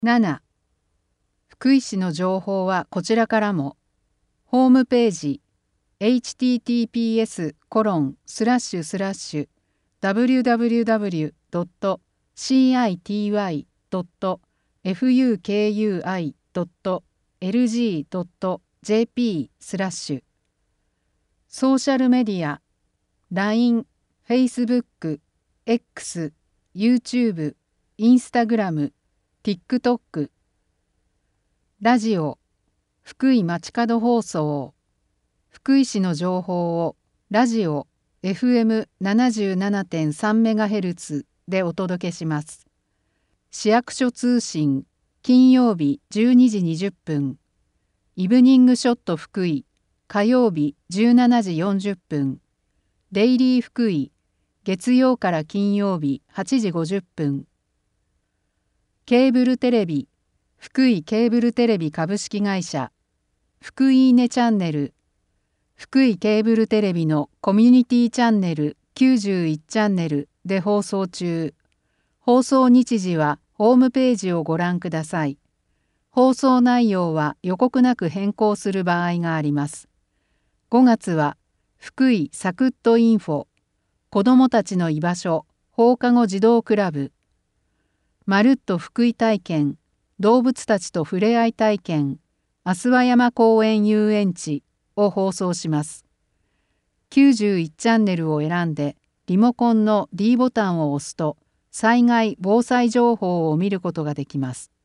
7. 福井市の情報はこちらからも。ホームページ https://www.city.fukui.lg.jp/ ソーシャルメディア LINE、Facebook、X、YouTube、Instagram、TikTok。ラジオ福井街角放送。福井市の情報をラジオ FM77.3MHz でお届けします。市役所通信金曜日12時20分。イブニングショット福井火曜日17時40分。デイリー福井月曜から金曜日8時50分。ケーブルテレビ福井ケーブルテレビ株式会社福井ねチャンネル福井ケーブルテレビのコミュニティチャンネル91チャンネルで放送中。放送日時はホームページをご覧ください。放送内容は予告なく変更する場合があります。5月は福井サクッとインフォ子どもたちの居場所放課後児童クラブまるっと福井体験動物たちと触れ合い体験阿諏訪山公園遊園地を放送します。91チャンネルを選んでリモコンの D ボタンを押すと災害・防災情報を見ることができます。